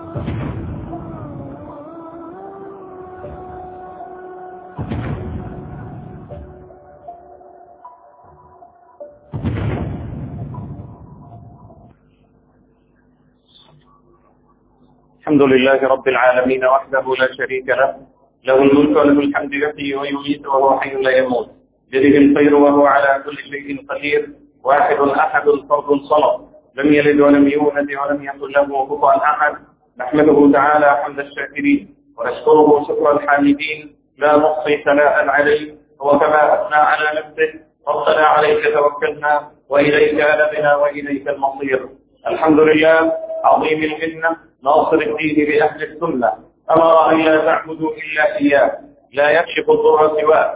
الحمد لله رب العالمين وحده لا شريك له، له الملك وله الحمد يحيي ويميت وهو حي لا يموت، بيده الخير وهو على كل شيء قدير، واحد أحد فرد صمد، لم يلد ولم يولد ولم يكن له كفوا أحد. نحمده تعالى حمد الشاكرين ونشكره شكر الحامدين، لا نحصي ثناء عليه، هو كما أثنى على نفسه. ربنا عليك توكلنا وإليك أنبنا وإليك المصير. الحمد لله عظيم المنة ناصر الدين بأهل السنة، أمر أن لا تعبدوا إلا إياه، لا يكشف الضر سواه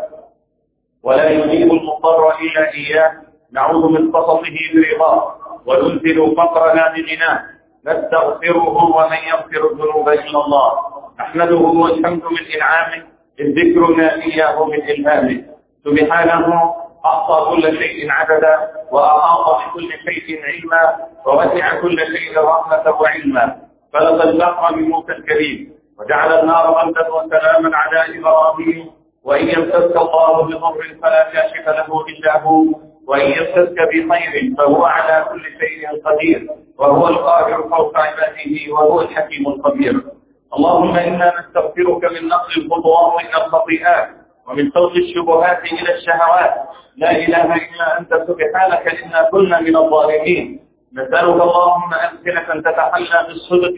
ولا يجيب المضطر إلا إياه. نعوذ من سخطه برضاه وننزل فقرنا بغناه، نستغفره ومن يغفر الذنوب إلا الله. نحمده والحمد من إنعامه، إذ ذكرنا إياه من إلهامه. سبحانه أحصى كل شيء عددا، وأحاط بكل شيء علما، ووسع كل شيء رحمة وعلما. فلقد البحر بموسى الكريم، وجعل النار غدا وسلاما على إبراهيم. وإن يمسسك الله بضر فلا كاشف له إلا هو، وإن يمسسك بخير فهو على كل شيء قدير، وهو القاهر فوق عباده، وهو الحكيم الخبير. اللهم إنا نستغفرك من نقل الخطوات إلى الخطيئات، ومن صوت الشبهات إلى الشهوات. لا إله إلا أنت سبحانك إنا كنا من الظالمين. نسألك اللهم ألسنة تتحلى بالصدق،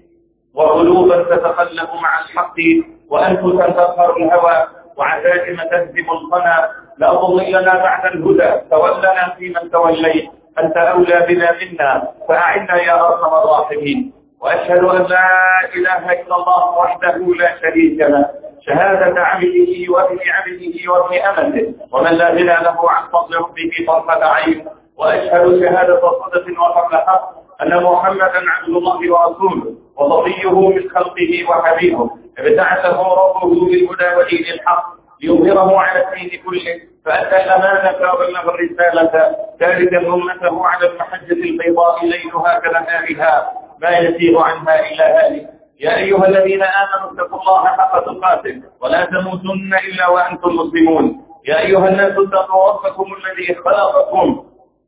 وقلوبا تتخلف مع الحق، وأنفسا تظهر الهوى، وعزائم تهزم القنا. لا تضل لنا بعد الهدى، تولنا فيمن توليت، أنت أولى بنا منا، فأعنا يا أرحم الراحمين. وأشهد أن لا إله إلا الله وحده لا شريك له، شهادة عبده وابن عبده وابن أمته، ومن لا غنى له عن فضل ربه طرفة عين. وأشهد شهادة صدق وقبل حق أن محمدا عبد الله ورسوله، وصفيه من خلقه وحبيبه، ابتعثه ربه بالهدى ودين الحق ليظهره على الدين كله، فأدى الأمانة وبلغ الرسالة، تاركا أمته على المحجة البيضاء ليلها كنهارها، ما يزيغ عنها إلا هالك. يا أيها الذين آمنوا اتقوا الله حق تقاته ولا تموتن إلا وأنتم مسلمون. يا أيها الناس اتقوا ربكم الذي خلقكم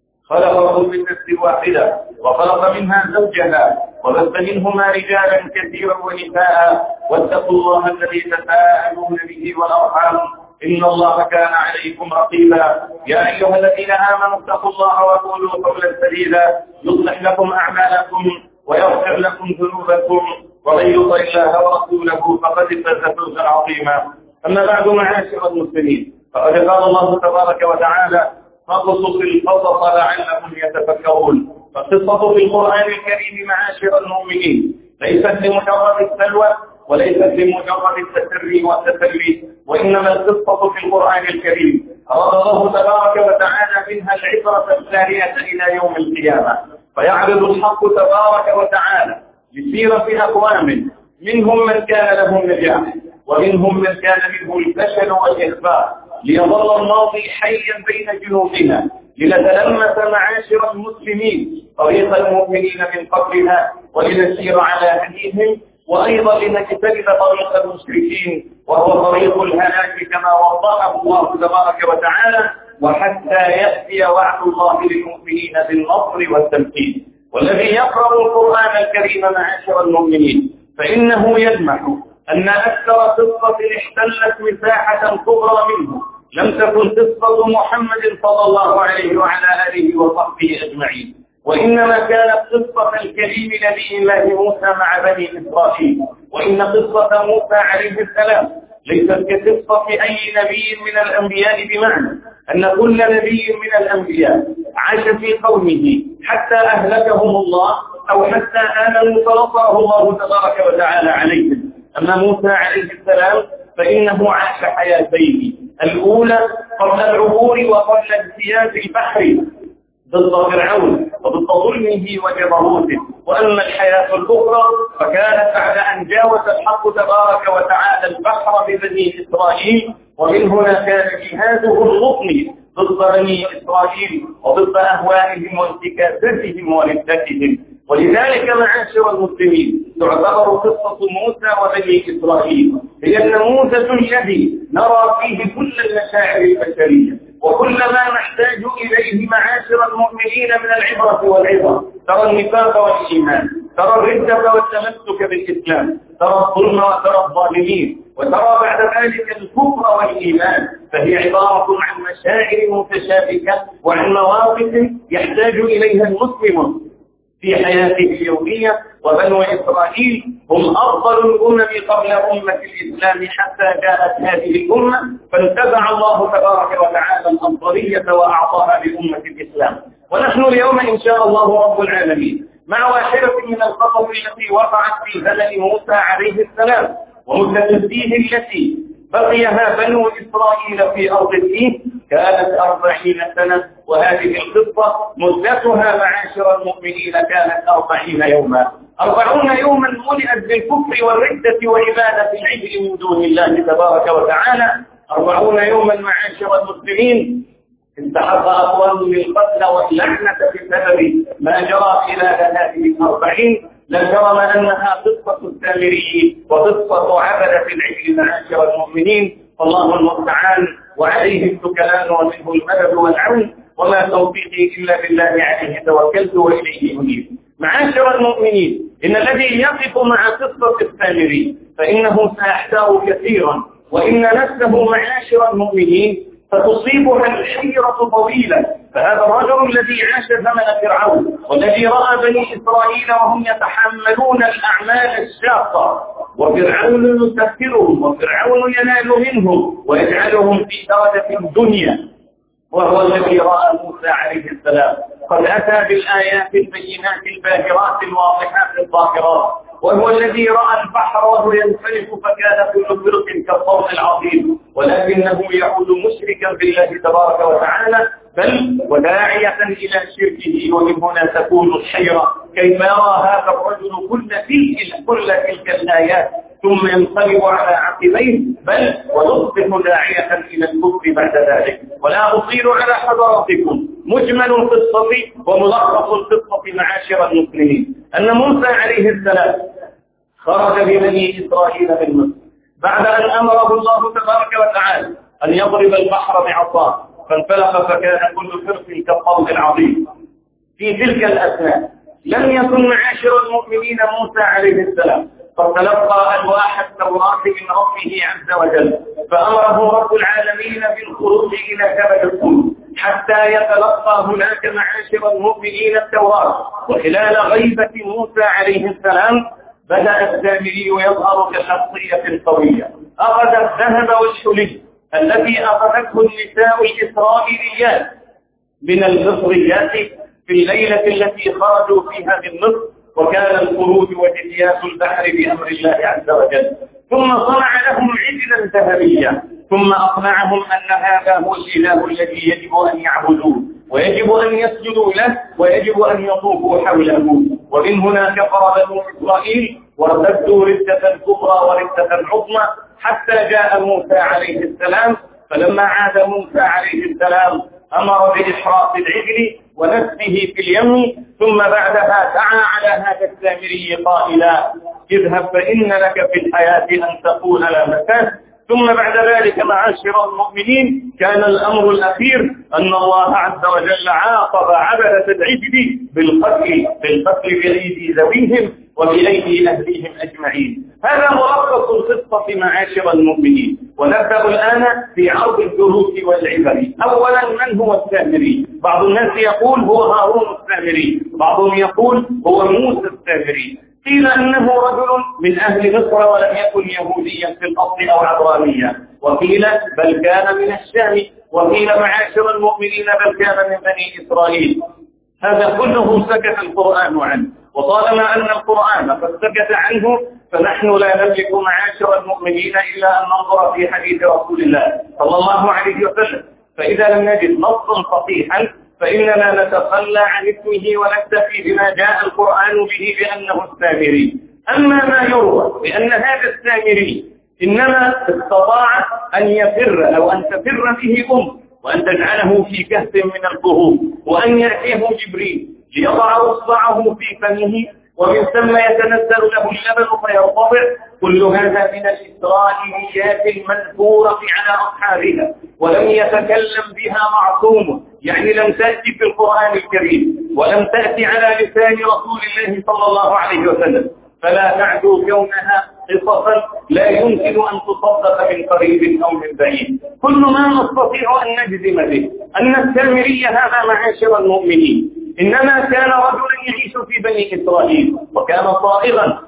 من نفس واحدة، وخلق منها زوجها، وبث منهما رجالا كثيرا ونساء، واتقوا الله الذي تساءلون به والأرحام، إن الله كان عليكم رقيبا. يا أيها الذين آمنوا اتقوا الله وقولوا قولا سديدا يصلح لكم أعمالكم ويغفر لكم ذنوبكم، ومن يطع الله ورسوله فقد فاز فوزا عظيما. أما بعد، معاشر المسلمين، فقد قال الله تبارك وتعالى: فاقصص القصص لعلهم يتفكرون. فالقصة في القرآن الكريم معاشر المؤمنين ليست لمجرد السلوى، وليست لمجرد التسري والتسلي، وإنما القصة في القرآن الكريم أراد الله تبارك وتعالى منها العبرة الثانية إلى يوم القيامة. فيعرض الحق تبارك وتعالى بسيرة أقوام، منهم من كان لهم نجاح، ومنهم من كان منه الفشل والإخفاء، ليظل الماضي حيا بين جنوبنا، لنتلمس معاشر المسلمين طريق المؤمنين من قبلها، ولنسير على هديهم، وأيضا لنجتنب طريق المشركين وهو طريق الهلاك كما وضحه الله تبارك وتعالى، وحتى يأتي وعد الله للمؤمنين بالنصر والتمكين. والذي يقرأ القرآن الكريم معاشر المؤمنين فإنه يلمح أن أكثر قصة احتلت مساحة كبرى منه لم تكن قصة محمد صلى الله عليه وعلى آله وصحبه أجمعين، وإنما كانت قصة الكريم نبي الله موسى مع بني إسرائيل. وإن قصة موسى عليه السلام ليست كقصة أي نبي من الأنبياء، بمعنى أن كل نبي من الأنبياء عاش في قومه حتى أهلكهم الله، أو حتى آمنوا فنصره الله تبارك وتعالى عليهم. أما موسى عليه السلام فإنه عاش حياتين: الأولى قبل العبور وقبل اجتياز البحر ضد فرعون وضد ظلمه وجبروته، وأما الحياة الأخرى فكانت بعد أن جاوز الحق تبارك وتعالى البحر ببني إسرائيل، ومن هنا كان جهاده المضني ضد بني إسرائيل وضد أهوائهم وانتكاساتهم وردتهم. ولذلك معاشر المسلمين تعتبر قصة موسى وبني إسرائيل هي النموذج الذي نرى فيه كل المشاعر البشرية وكل ما نحتاج إليه معاشر المؤمنين من العبرة والعظة. ترى النفاق والإيمان، ترى الردة والتمسك بالإسلام، ترى الظلم وترى الظالمين، وترى بعد ذلك الكفر والإيمان. فهي عبارة عن مشاعر متشابكة وعن مواقف يحتاج إليها المسلم في حياته اليومية. وبنو إسرائيل هم أفضل الأمم قبل أمة الإسلام حتى جاءت هذه الأمة، فانتزع الله تبارك وتعالى الأفضلية وأعطاها لأمة الإسلام. ونحن اليوم إن شاء الله رب العالمين مع واحدة من القصص التي وقعت في زمن موسى عليه السلام، ومدة الدين التي بقيها بنو إسرائيل في أرض الدين كانت 40 سنة، وهذه القصة مدتها معاشر المؤمنين كانت 40 يوما. 40 يوما ملئت بالكفر والردة وعبادة العجل من دون الله تبارك وتعالى. 40 يوما معاشر المسلمين استحق أقوام للقتل واللعنة بسبب ما جرى خلال هذه 40. لا جرم أنها قصة السامري وقصة عبدة العجل معاشر المؤمنين. فالله المستعان وعليه التكلان ومنه المدد والعون، وما توفيقي إلا بالله عليه توكلت وإليه أنيب. معاشر المؤمنين، إن الذي يقف مع قصة السامري فإنه سيحتار كثيرا، وإن نفسه معاشر المؤمنين فتصيبها الحيرة طويلة. فهذا الرجل الذي عاش زمن فرعون والذي رأى بني إسرائيل وهم يتحملون الأعمال الشاقة، وفرعون يسكرهم وفرعون ينال منهم ويجعلهم في درجة الدنيا، وهو الذي رأى موسى عليه السلام قد أتى بالآيات البينات الباهرات الواضحات الظاهرات، وهو الذي رأى البحر وهو ينفلق فكان كل فرق كالصوت العظيم، ولكنه يعود مشركا بالله تبارك وتعالى بل وداعية إلى شركه. ومن هنا تكون الحيرة كيف يرى هذا الرجل كل تلك الآيات ثم ينقلب على عقبيه بل ويصبح داعية إلى الكفر بعد ذلك. ولا أطيل على حضراتكم مجمل القصة وملخص القصة معاشر المسلمين أن موسى عليه السلام خرج ببني إسرائيل من مصر بعد أن أمره الله تبارك وتعالى أن يضرب البحر بعصاه فانفلق فكان كل فرق كالطود العظيم. في تلك الأثناء لم يكن معاشر المؤمنين موسى عليه السلام فتلقى ألواح التوراة من ربه عز وجل، فأمره رب العالمين بالخروج إلى جبل الطور حتى يتلقى هناك معاشر المؤمنين التوراة. وخلال غيبة موسى عليه السلام بدأ السامري يظهر كشخصية قوية. أخذ الذهب والحلي التي أخذته النساء الإسرائيليات من المصريات في الليلة التي خرجوا فيها من مصر، وكان الخروج وجزيات البحر بأمر الله عز وجل. ثم صنع لهم عجلا ذهبيا ثم أقنعهم أن هذا هو الإله الذي يجب أن يعبدوه ويجب أن يسجدوا له ويجب أن يطوفوا حوله. ومن هنا كفر بنو إسرائيل وارتدوا ردة كبرى وردة عظمى حتى جاء موسى عليه السلام. فلما عاد موسى عليه السلام أمر بإحراق العجل ونسفه في اليم، ثم بعدها دعا على هذا السامري قائلا اذهب فإن لك في الحياة أن تقول لا مساس. ثم بعد ذلك معاشر المؤمنين كان الأمر الأخير أن الله عز وجل عاقب عبدة العجل بالقتل بأيدي ذويهم وبأيدي أهليهم أجمعين. هذا ملخص القصة معاشر المؤمنين. ونبدأ الآن في عرض الدروس والعبر. أولا، من هو السامري؟ بعض الناس يقول هو هارون السامري، بعضهم يقول هو موسى السامري. قيل أنه رجل من أهل مصر ولم يكن يهوديا في الأصل أو عبرانيا، وقيل بل كان من الشام، وقيل معاشر المؤمنين بل كان من بني إسرائيل. هذا كله سكت القرآن عنه، وطالما أن القرآن قد سكت عنه فنحن لا نملك معاشر المؤمنين إلا أن ننظر في حديث رسول الله صلى الله عليه وسلم. فإذا لم نجد نصا صحيحا فإننا نتخلى عن اسمه ونكتفي بما جاء القرآن به بأنه السامري. أما ما يروى بأن هذا السامري إنما استطاع أن يفر أو أن تفر به وأن تجعله في كهف من الكهوف وأن يأتيه جبريل ليضع إصبعه في فمه ومن ثم يتنزل له اللبن فيرتضع. كل هذا من الإسرائيليات المنثورة على أصحابها، ولم يتكلم بها معصوم، يعني لم تأتي في القرآن الكريم ولم تأتي على لسان رسول الله صلى الله عليه وسلم، فلا تعدو كونها قصصا لا يمكن أن تصدق من قريب أو من بعيد. كل ما نستطيع أن نجزم به أن السامري هذا معاشر المؤمنين إنما كان رجلا يعيش في بني إسرائيل، وكان صائغا،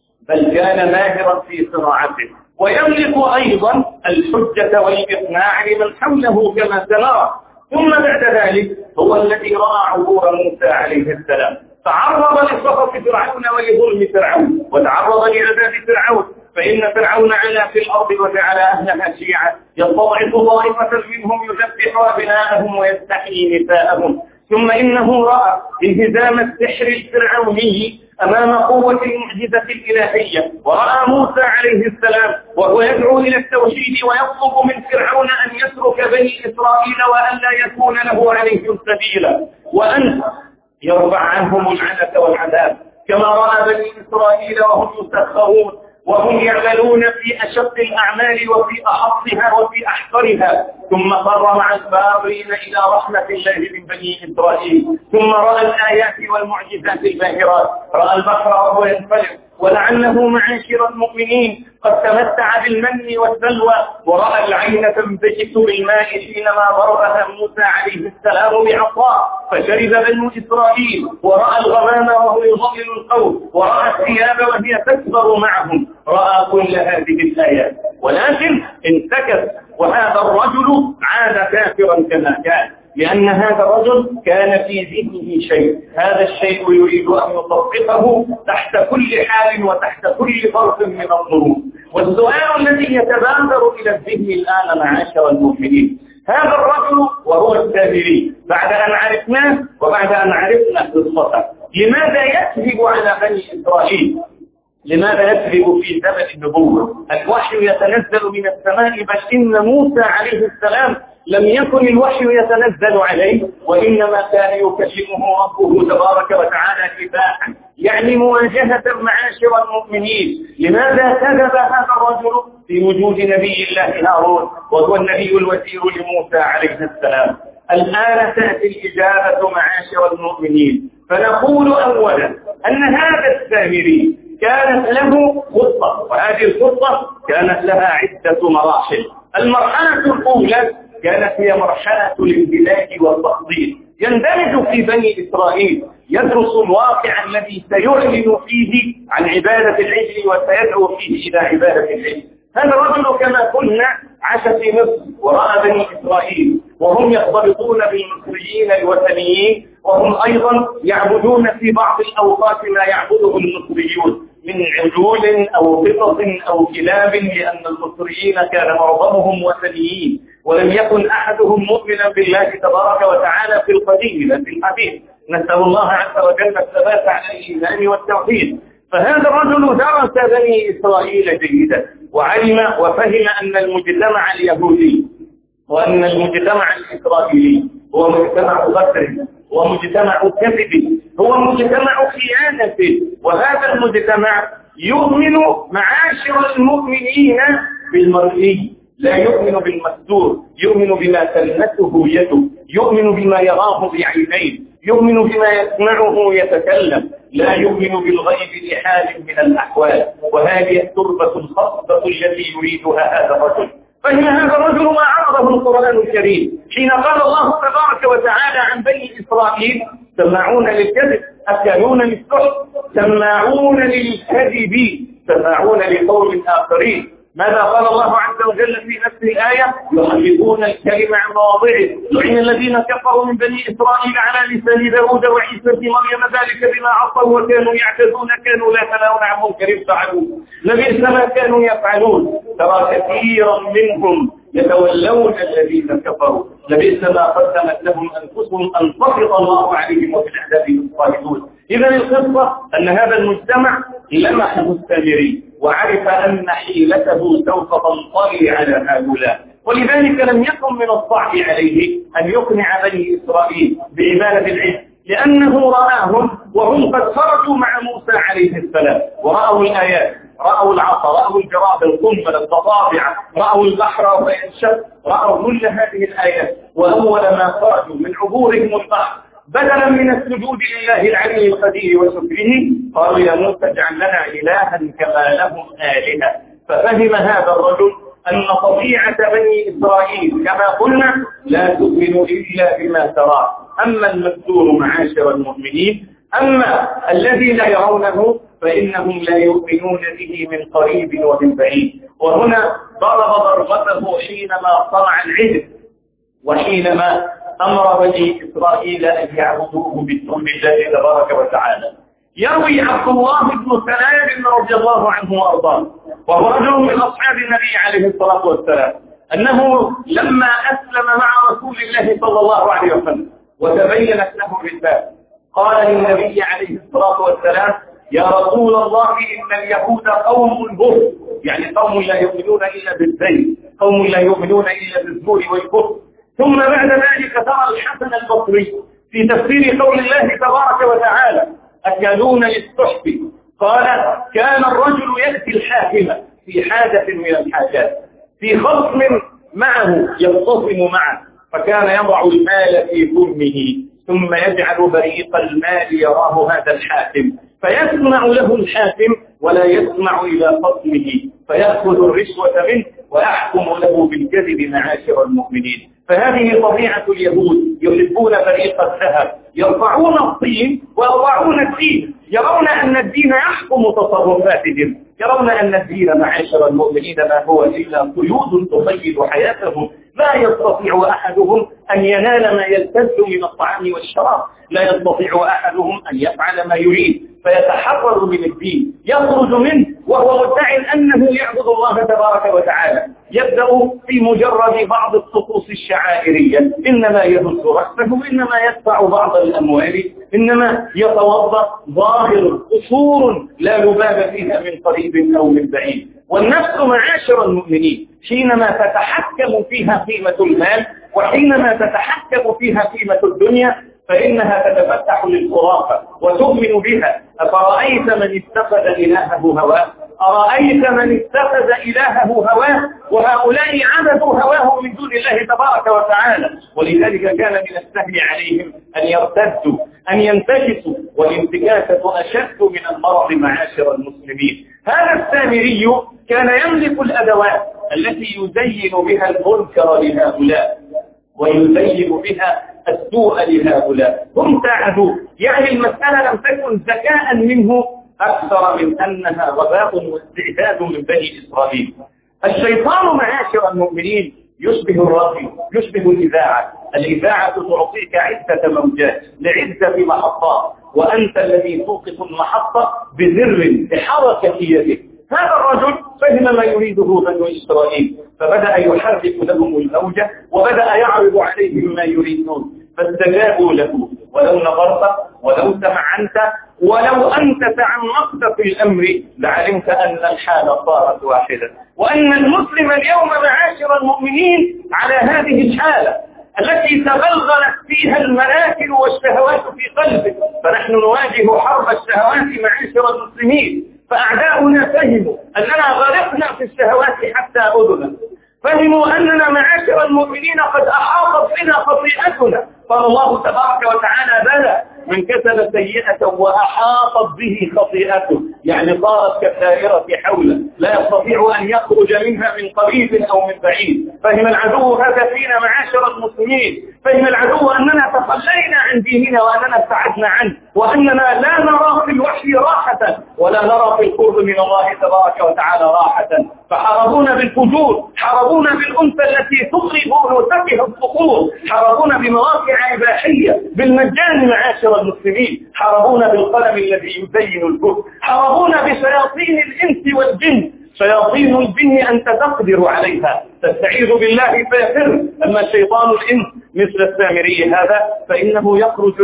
بل كان ماهرا في صناعته، ويملك أيضا الحجة والإقناع لمن حوله كما سنرى. ثم بعد ذلك هو الذي رأى عبور موسى عليه السلام، تعرض لسخط فرعون ولظلم فرعون، وتعرض لعذاب فرعون، فإن فرعون علا في الأرض وجعل أهلها شيعا يستضعف طائفة منهم يذبح أبناءهم ويستحيي نساءهم. ثم إنه رأى انهزام السحر الفرعوني أمام قوة المعجزة الإلهية، ورأى موسى عليه السلام وهو يدعو إلى التوحيد ويطلب من فرعون أن يترك بني إسرائيل وأن لا يكون له عليهم سبيلا، وأن يرفع عنهم العنة والعذاب، كما رأى بني إسرائيل وهم يسخرون وهم يعملون في أشق الأعمال وفي أحطها وفي أحقرها، ثم فر مع الباغين إلى رحمة الله من بني إسرائيل. ثم رأى الآيات والمعجزات الباهرات، رأى البحر وهو ينفلق، ولعله معاشر المؤمنين قد تمتع بالمن والسلوى، ورأى العين تنبجس بالماء حينما ضربها موسى عليه السلام بعصاه فشرب بنو إسرائيل، ورأى الغمام وهو يظلل القوم، ورأى الثياب وهي تكبر معهم، رأى كل هذه الآيات، ولكن انتكس، وهذا الرجل عاد كافرا كما كان، لأن هذا الرجل كان في ذهنه شيء، هذا الشيء يريد أن يطبقه تحت كل حال وتحت كل ظرف من الظروف. والسؤال الذي يتبادر إلى الذهن الآن معاشر المؤمنين، هذا الرجل وهو السامري بعد أن عرفناه وبعد أن عرفنا قصته، لماذا يكذب على بني إسرائيل؟ لماذا يكذب في زمن النبوة؟ الوحي يتنزل من السماء، بل إن موسى عليه السلام لم يكن الوحي يتنزل عليه، وإنما كان يكلمه ربه تبارك وتعالى كفاحا، يعني مواجهة معاشر المؤمنين. لماذا كذب هذا الرجل في وجود نبي الله هارون وهو النبي الوزير لموسى عليه السلام؟ الآن تأتي الإجابة معاشر المؤمنين، فنقول أولا أن هذا السامري كانت له خطة، وهذه الخطة كانت لها عدة مراحل. المرحلة الأولى كانت هي مرحلة الامتلاك والتخطيط، يندمج في بني إسرائيل، يدرس الواقع الذي سيعلن فيه عن عبادة العجل وسيدعو فيه إلى عبادة العجل. هذا الرجل كما قلنا عاش في مصر ورأى بني إسرائيل وهم يختلطون بالمصريين الوثنيين، وهم أيضا يعبدون في بعض الأوقات ما يعبده المصريون من عجول أو قطط أو كلاب، لأن المصريين كان معظمهم وثنيين، ولم يكن أحدهم مؤمنا بالله تبارك وتعالى في القديم لا في الحديث. نسأل الله عز وجل الثبات على الإيمان والتوحيد. فهذا الرجل درس بني إسرائيل جيدا، وعلم وفهم أن المجتمع اليهودي وأن المجتمع الإسرائيلي هو مجتمع غدر، هو مجتمع كذب، هو مجتمع خيانة، وهذا المجتمع يؤمن معاشر المؤمنين بالمرئي، لا يؤمن بالمستور، يؤمن بما تلمسه يده، يؤمن بما يراه بعينيه، يؤمن بما يسمعه يتكلم، لا يؤمن بالغيب لحال من الأحوال. وهذه التربة الخاصة التي يريدها هذا الرجل. فإن هذا الرجل ما عرضه القرآن الكريم حين قال الله تبارك وتعالى عن بني إسرائيل: سماعون للكذب، أكلون للسحت، سماعون للكذب، سماعون لقول آخرين. ماذا قال الله عز وجل في نفس الآية؟ يحرفون الكلم عن مواضعه، لعن الذين كفروا من بني إسرائيل على لسان داود وعيسى بن مريم ذلك بما عصوا وكانوا يعتدون، كانوا لا يتناهون عن منكر فعلوه، لبئس ما كانوا يفعلون. ترى كثيرا منهم يتولون الذين كفروا، لبئس ما قدمت لهم أنفسهم أن سخط الله عليهم وفي العذاب هم خالدون. إذا القصة أن هذا المجتمع لمحه السامري وعرف أن حيلته سوف تنطلي على هؤلاء، ولذلك لم يكن من الصعب عليه أن يقنع بني إسرائيل بعبادة العجل، لأنه رآهم وهم قد خرجوا مع موسى عليه السلام ورأوا الآيات، رأوا العصا، رأوا الجراد، القنبلة، الضفادع، رأوا البحر وينشق، رأوا كل هذه الآيات. وأول ما خرجوا من عبورهم البحر بدلا من السجود لله العلي القدير وشكره قالوا يا موسى اجعل لنا إلها كما لهم آلهة. ففهم هذا الرجل أن طبيعة بني إسرائيل كما قلنا لا تؤمن إلا بما ترى. أما المذكور معاشر المؤمنين، أما الذي لا يرونه فإنهم لا يؤمنون به من قريب ومن بعيد. وهنا ضرب ضربته حينما صنع العجل وحينما أمر بني إسرائيل أن يعبدوه بالله تبارك وتعالى. يروي عبد الله بن سلام رضي الله عنه وأرضاه وهو رجل من أصحاب النبي عليه الصلاة والسلام أنه لما أسلم مع رسول الله صلى الله عليه وسلم وتبينت له الرسالة قال للنبي عليه الصلاة والسلام يا رسول الله إن اليهود قوم بر، يعني قوم لا يؤمنون إلا بالزيت، قوم لا يؤمنون إلا بالزور والكفر. ثم بعد ذلك ترى الحسن البصري في تفسير قول الله تبارك وتعالى أكلون للسحت قال كان الرجل يأتي الحاكم في حاجة من الحاجات في خصم معه يختصم معه فكان يضع المال في فمه ثم يجعل بريق المال يراه هذا الحاكم فيسمع له الحاكم ولا يسمع إلى خصمه فيأخذ الرشوة منه ويحكم له بالكذب معاشر المؤمنين. فهذه طبيعة اليهود، يحبون بريق الذهب، يرفعون الطين ويضعون الدين، يرون أن الدين يحكم تصرفاتهم، يرون أن الدين معاشر المؤمنين ما هو إلا قيود تقيد حياتهم. لا يستطيع أحدهم أن ينال ما يلتذ من الطعام والشراب، لا يستطيع أحدهم أن يفعل ما يريد فيتحرر من الدين، يخرج منه وهو مدعي أنه يعبد الله تبارك وتعالى. يبدأ في مجرد بعض الطقوس الشعائرية، إنما يهز رأسه، إنما يدفع بعض الأموال، إنما يتوضأ، ظاهر قصور لا لباب فيها من قريب أو من بعيد. والنفس معاشر المؤمنين حينما تتحكم فيها قيمة المال وحينما تتحكم فيها قيمة الدنيا فإنها تتفتح للخرافة وتؤمن بها. أفرأيت من اتخذ إلهه هواه، أرأيت من اتخذ إلهه هواه وهؤلاء عبدوا هواه من دون الله تبارك وتعالى. ولذلك كان من السهل عليهم أن يرتدوا، أن ينتكسوا، والانتكاسة أشد من المرض معاشر المسلمين. هذا السامري كان يملك الأدوات التي يزين بها المنكر لهؤلاء ويزين بها السوء لهؤلاء. هم ساعدوا، يعني المسألة لم تكن ذكاء منه أكثر من أنها غباء واستعداد من بني إسرائيل. الشيطان معاشر المؤمنين يشبه الراديو، يشبه الإذاعة. الإذاعة تعطيك عدة موجات لعدة محطات وأنت الذي توقف المحطة بزر بحركة يدك. هذا الرجل فهم ما يريده بنو إسرائيل فبدأ يحرك لهم الموجة وبدأ يعرض عليهم ما يريدون فاستجابوا له. ولو نظرت ولو سمعنت ولو أنت تعمقت في الأمر لعلمت أن الحال صارت واحدة، وأن المسلم اليوم معاشر المؤمنين على هذه الحالة التي تغلغلت فيها المناكل والشهوات في قلبه. فنحن نواجه حرب الشهوات معاشر المسلمين، فأعداؤنا فهموا أننا غرقنا في الشهوات حتى أذنا، فهموا أننا معاشر المؤمنين قد أحاطت بنا خطيئتنا. قال الله تبارك وتعالى بلى من كسب سيئة وأحاطت به خطيئته، يعني صارت كالدائرة حوله لا يستطيع أن يخرج منها من قريب أو من بعيد. فهم العدو هذا فينا معاشر المسلمين، فهم العدو أننا تخلينا عن ديننا وأننا ابتعدنا عنه وأننا لا نرى في الوحي راحة ولا نرى في القرب من الله تبارك وتعالى راحة. فحاربونا بالفجور، حاربونا بالأنثى التي تغرب وتفه الصخور، حاربونا بمواقع إباحية بالمجان معاشر المسلمين، حاربونا بالقلم الذي يزين الكفر، حاربونا بشياطين الإنس والجن. شياطين الجن أنت تقدر عليها، تستعيذ بالله فيفر. أما شيطان الإنس مثل السامري هذا فإنه يخرج لك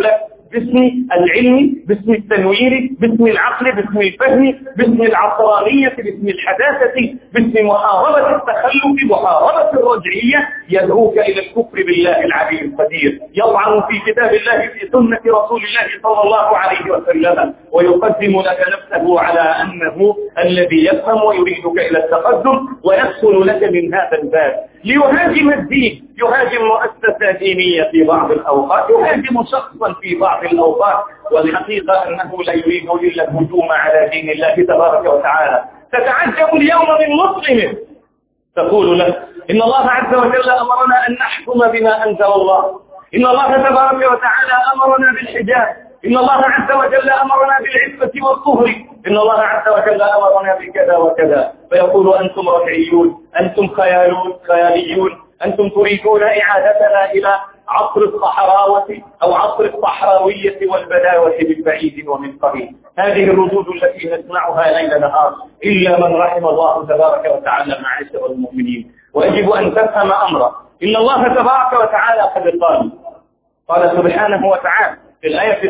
باسم العلم، باسم التنوير، باسم العقل، باسم الفهم، باسم العصرانية، باسم الحداثة، باسم محاربة التخلف، محاربة الرجعية، يدعوك إلى الكفر بالله العلي القدير، يطعن في كتاب الله في سنة رسول الله صلى الله عليه وسلم، ويقدم لك نفسه على أنه الذي يفهم ويريدك إلى التقدم ويدخل لك من هذا الباب ليهاجم الدين، يهاجم مؤسسة دينية في بعض الأوقات، يهاجم شخصا في بعض الأوقات، والحقيقة أنه لا يريد إلا الهجوم على دين الله تبارك وتعالى. تتعجب اليوم من مسلم تقول له إن الله عز وجل أمرنا أن نحكم بما أنزل الله، إن الله تبارك وتعالى أمرنا بالحجاب، إن الله عز وجل أمرنا بالعفة والطهر، إن الله عز وجل أمرنا بكذا وكذا، فيقول أنتم رجعيون، أنتم خياليون، أنتم تريدون إعادتنا إلى عصر الصحراوة أو عصر الصحراوية والبداوة بالبعيد ومن قريب. هذه الردود التي نسمعها ليل نهار إلا من رحم الله تبارك وتعالى معاشر المؤمنين. ويجب أن تفهم أمرا، إن الله تبارك وتعالى قد قال سبحانه وتعالى في الآية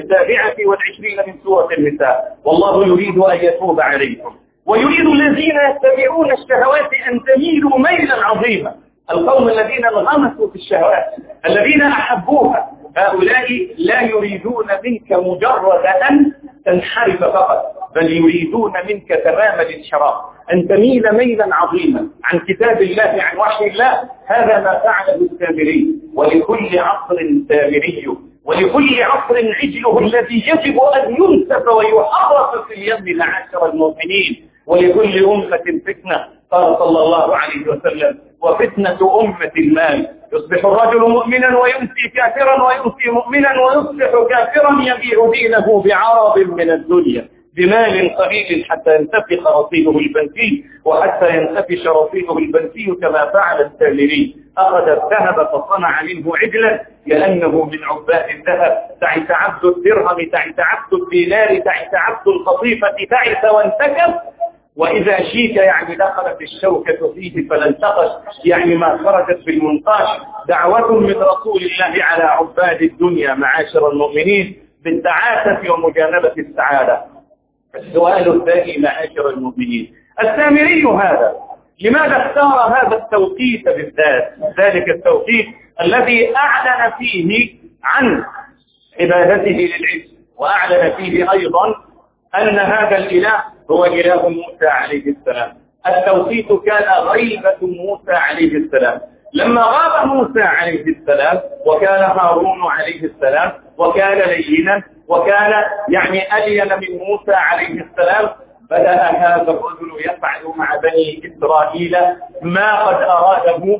27 من سورة النساء: والله يريد أن يتوب عليكم ويريد الذين يتبعون الشهوات أن تميلوا ميلا عظيما. القوم الذين انغمسوا في الشهوات، الذين أحبوها، هؤلاء لا يريدون منك مجرد أن تنحرف فقط، بل يريدون منك تمام الانحراف، أن تميل ميلا عظيما عن كتاب الله، عن وحي الله. هذا ما فعله السامري، ولكل عصر سامري، ولكل عصر عجله الذي يجب أن ينسف ويحرف في اليم معاشر المؤمنين. ولكل أمة فتنة، قال صلى الله عليه وسلم: وفتنة أمة المال، يصبح الرجل مؤمنا ويمسي كافرا، ويمسي مؤمنا ويصبح كافرا، يبيع دينه بعرض من الدنيا بمال قليل حتى ينتفخ رصيده البنكي، وحتى ينتفش رصيده البنكي كما فعل السامري، أخذ الذهب فصنع منه عجلا لأنه من عباد الذهب. تعس عبد الدرهم، تعس عبد الدينار، تعس عبد القطيفة، تعس وانتكب. وإذا شيك يعني دخلت الشوكة فيه فلا انتقش، يعني ما خرجت في المنقاش. دعوة من رسول الله على عباد الدنيا معاشر المؤمنين بالتعاسة ومجانبة السعادة. السؤال الثاني معاشر المؤمنين: السامري هذا لماذا اختار هذا التوقيت بالذات؟ ذلك التوقيت الذي أعلن فيه عن عبادته للعز، وأعلن فيه أيضا أن هذا الإله هو إله موسى عليه السلام. التوقيت كان غيبة موسى عليه السلام. لما غاب موسى عليه السلام وكان هارون عليه السلام وكان لينا وكان يعني ألين من موسى عليه السلام، بدأ هذا الرجل يفعل مع بني إسرائيل ما قد أراده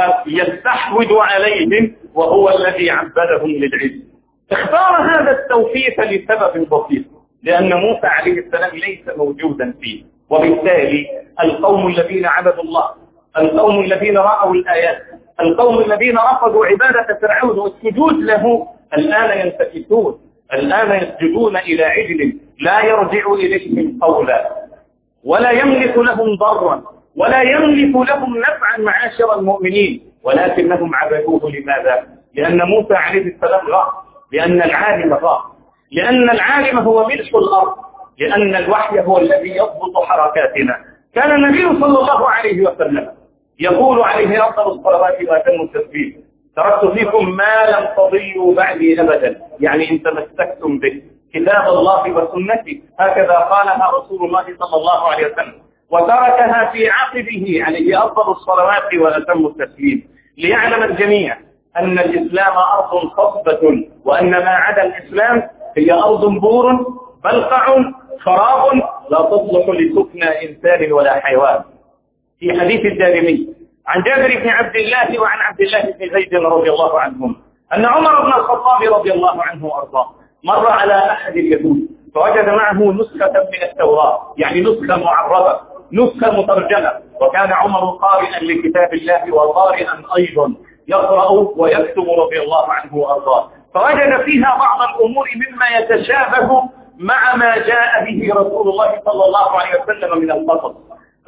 ويستحوذ عليهم، وهو الذي عبدهم للعز. اختار هذا التوقيت لسبب بسيط، لأن موسى عليه السلام ليس موجودا فيه، وبالتالي القوم الذين عبدوا الله، القوم الذين رأوا الآيات، القوم الذين رفضوا عبادة فرعون والسجود له، الآن ينتكسون، الآن يسجدون إلى عجل لا يرجع إليهم قولا، ولا يملك لهم ضرا، ولا يملك لهم نفعا معاشر المؤمنين، ولكنهم عبدوه. لماذا؟ لأن موسى عليه السلام غاب، لأن العالم غاب، لأن العالم هو ملح الأرض، لأن الوحي هو الذي يضبط حركاتنا. كان النبي صلى الله عليه وسلم يقول عليه أفضل الصلوات وأتم التسليم: تركت فيكم ما لم تضلوا بعدي أبدا، يعني إن تمسكتم به كتاب الله وسنتي، هكذا قالها رسول الله صلى الله عليه وسلم، وتركها في عقبه عليه أفضل الصلوات وأتم التسليم، ليعلم الجميع أن الإسلام أرض خصبة، وأن ما عدا الإسلام هي أرض بور بلقع خراب لا تصلح لسكن إنسان ولا حيوان. في حديث الدارمي عن جابر بن عبد الله وعن عبد الله بن زيد رضي الله عنهم أن عمر بن الخطاب رضي الله عنه وأرضاه مر على أحد اليهود فوجد معه نسخة من التوراة، يعني نسخة معربة، نسخة مترجمة، وكان عمر قارئا لكتاب الله وقارئا أيضا يقرأ ويكتب رضي الله عنه وأرضاه، فوجد فيها بعض الأمور مما يتشابه مع ما جاء به رسول الله صلى الله عليه وسلم من القصص،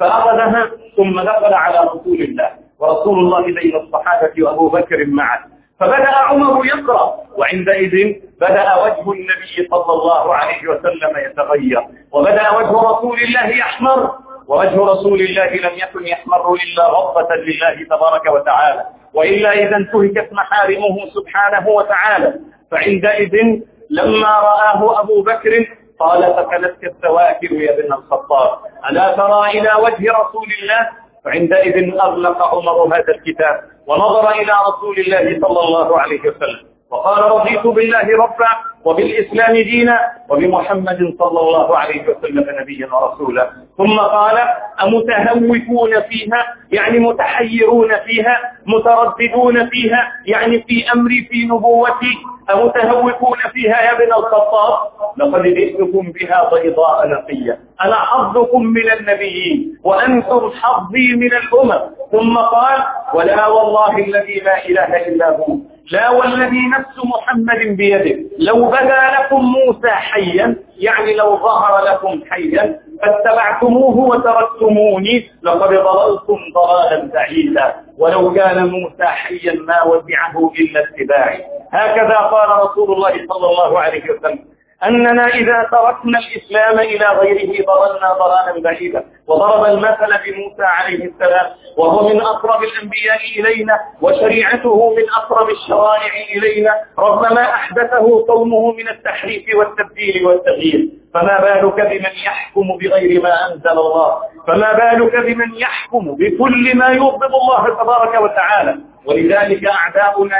فأخذها ثم دخل على رسول الله، ورسول الله بين الصحابة وأبو بكر معه، فبدأ عمر يقرأ، وعندئذ بدأ وجه النبي صلى الله عليه وسلم يتغير، وبدأ وجه رسول الله يحمر، ووجه رسول الله لم يكن يحمر إلا رغبة لله تبارك وتعالى، وإلا إذا انتهكت محارمه سبحانه وتعالى. فعندئذ لما رآه أبو بكر قال: فكلتك السواكر يا ابن الخطاب، ألا ترى إلى وجه رسول الله؟ فعندئذ أغلق عمر هذا الكتاب ونظر إلى رسول الله صلى الله عليه وسلم وقال: رضيت بالله ربا وبالإسلام دينا وبمحمد صلى الله عليه وسلم نبيا ورسولا. ثم قال: أمتهوكون فيها، يعني متحيرون فيها، مترددون فيها، يعني في أمري في نبوتي، أمتهوكون فيها يا ابن الخطاب؟ لقد جئتكم بها بيضاء نقية، أنا حظكم من النبيين وأنتم حظي من الأمم. ثم قال: ولا والله الذي لا إله إلا هو، لا والذي نفس محمد بيده، لو بدا لكم موسى حيا، يعني لو ظهر لكم حيا فاتبعتموه وتركتموني لقد ضللتم ضلالا بعيدا، ولو كان موسى حيا ما وسعه إلا اتباعي. هكذا قال رسول الله صلى الله عليه وسلم أننا إذا تركنا الإسلام إلى غيره ضللنا ضلالا بعيدا. وضرب المثل بموسى عليه السلام، وهو من أقرب الأنبياء إلينا، وشريعته من أقرب الشرائع إلينا، رغم ما أحدثه قومه من التحريف والتبديل والتغيير. فما بالك بمن يحكم بغير ما أنزل الله؟ فما بالك بمن يحكم بكل ما يغضب الله تبارك وتعالى؟ ولذلك أعداؤنا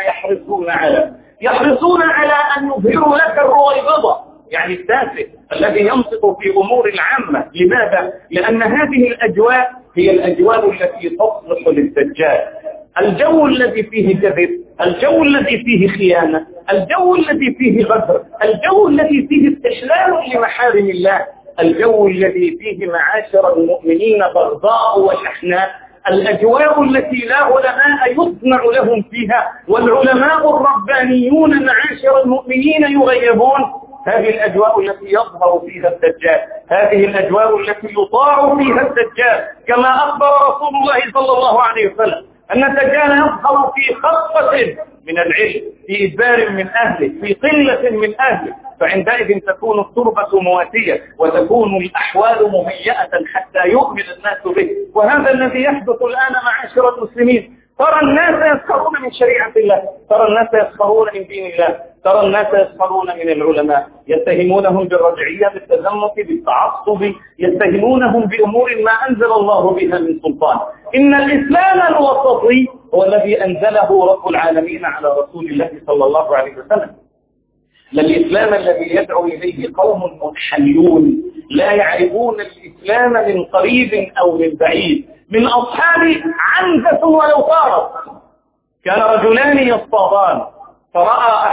يحرصون على أن يظهروا لك الرويبضة، يعني التافه الذي ينطق في أمور العامة. لماذا؟ لأن هذه الأجواء هي الأجواء التي تصلح للدجال. الجو الذي فيه كذب، الجو الذي فيه خيانة، الجو الذي فيه غدر، الجو الذي فيه استحلال لمحارم الله، الجو الذي فيه معاشر المؤمنين بغضاء وشحناء، الأجواء التي لا علماء يصنع لهم فيها، والعلماء الربانيون معاشر المؤمنين يغيبون. هذه الأجواء التي يظهر فيها الدجال، هذه الأجواء التي يطاع فيها الدجال، كما أخبر رسول الله صلى الله عليه وسلم أن الدجال يظهر في خطة من العلم، في إدبار من أهله، في قلة من أهله. فعندئذ تكون التربة مواتية وتكون الأحوال مهيئة حتى يؤمن الناس به. وهذا الذي يحدث الآن معاشر المسلمين. ترى الناس يسخرون من شريعة الله، ترى الناس يسخرون من دين الله، ترى الناس يسخرون من العلماء، يتهمونهم بالرجعية، بالتزمت، بالتعصب، يتهمونهم بأمور ما أنزل الله بها من سلطان. إن الإسلام الوسطي هو الذي أنزله رب العالمين على رسول الله صلى الله عليه وسلم، للإسلام الذي يدعو إليه قوم منحلون لا يعرفون الإسلام من قريب أو من بعيد، من أصحاب عنزة ولو طارت. كان رجلان يصطادان، فرأى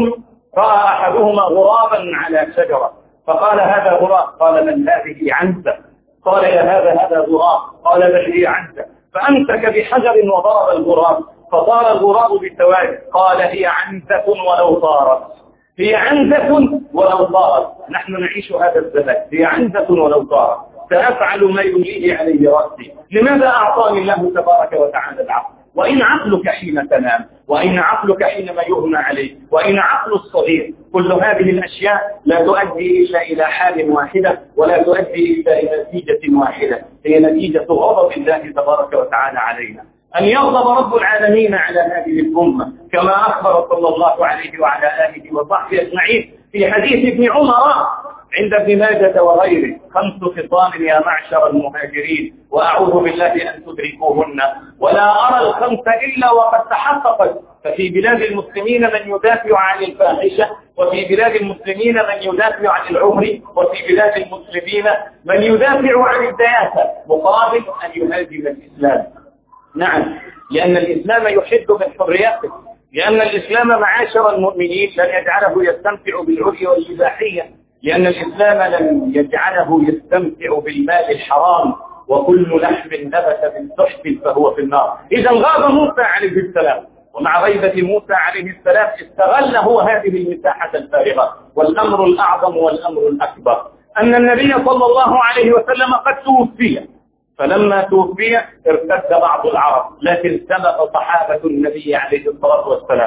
أحدهما غرابا على شجرة، فقال: هذا غراب. قال: من هذه؟ عنزة. قال: يا هذا غراب. قال: بل هي عنزة. فأمسك بحجر وضرب الغراب، فطار الغراب بسواد. قال: هي عنزة ولو طارت، هي عنزة ولو طارت. نحن نعيش هذا الزمان، هي عنزة ولو طارت، سأفعل ما يمليه علي رأسي. لماذا أعطاني الله تبارك وتعالى العقل؟ وإن عقلك حين تنام، وإن عقلك حينما يغنى عليه، وإن عقل الصغير، كل هذه الأشياء لا تؤدي إلا إلى حال واحدة، ولا تؤدي إلا إلى نتيجة واحدة، هي نتيجة غضب الله تبارك وتعالى علينا. أن يغضب رب العالمين على هذه الأمة، كما أخبر صلى الله عليه وعلى آله وصحبه أجمعين في حديث ابن عمر عند ابن ماجه وغيره: 5 خصال يا معشر المهاجرين وأعوذ بالله أن تدركوهن، ولا أرى ال5 إلا وقد تحققت. ففي بلاد المسلمين من يدافع عن الفاحشة، وفي بلاد المسلمين من يدافع عن العمر، وفي بلاد المسلمين من يدافع عن الدياسة مقابل أن يهاجم الإسلام. نعم، لأن الإسلام يحد من حرياته، لأن الإسلام معاشر المؤمنين لن يجعله يستمتع بالعري والإباحية، لأن الإسلام لن يجعله يستمتع بالمال الحرام، وكل لحم نبت بالسحت فهو في النار. إذا غاب موسى عليه السلام، ومع غيبة موسى عليه السلام استغل هو هذه المساحة الفارغة. والأمر الأعظم والأمر الأكبر أن النبي صلى الله عليه وسلم قد توفي، فلما توفي ارتد بعض العرب، لكن سبق صحابة النبي عليه الصلاة والسلام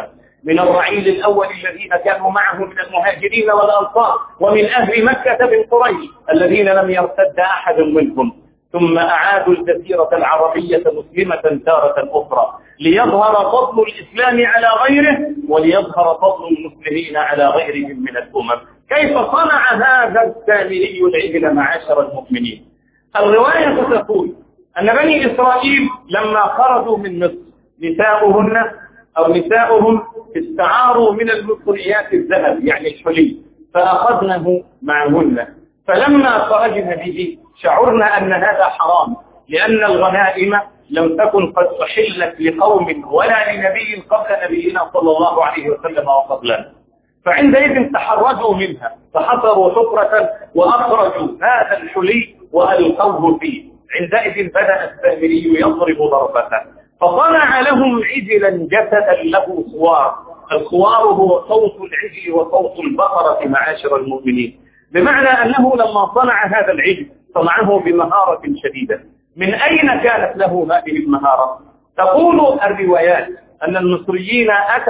من الرعيل الأول الذين كانوا معه من المهاجرين والأنصار ومن أهل مكة من قريش الذين لم يرتد أحد منهم، ثم أعادوا الجزيرة العربية مسلمة تارة أخرى ليظهر فضل الإسلام على غيره وليظهر فضل المسلمين على غيرهم من الأمم. كيف صنع هذا السامري العجل معاشر المؤمنين؟ الرواية تقول أن بني إسرائيل لما خرجوا من مصر نساؤهم استعاروا من المصريات الذهب يعني الحلي فأخذنه معهن، فلما خرجنا به شعرنا أن هذا حرام لأن الغنائم لم تكن قد أحلت لقوم ولا لنبي قبل نبينا صلى الله عليه وسلم وقبلنا، فعندئذ تحرجوا منها فحفروا حفرة وأخرجوا هذا الحلي وألقوه فيه. عندئذ بدأ السامري يضرب ضربته فصنع لهم عجلا جسدا له خوار. الخوار هو صوت العجل وصوت البقرة معاشر المؤمنين، بمعنى أنه لما صنع هذا العجل صنعه بمهارة شديدة. من أين كانت له هذه المهارة؟ تقول الروايات أن المصريين أتى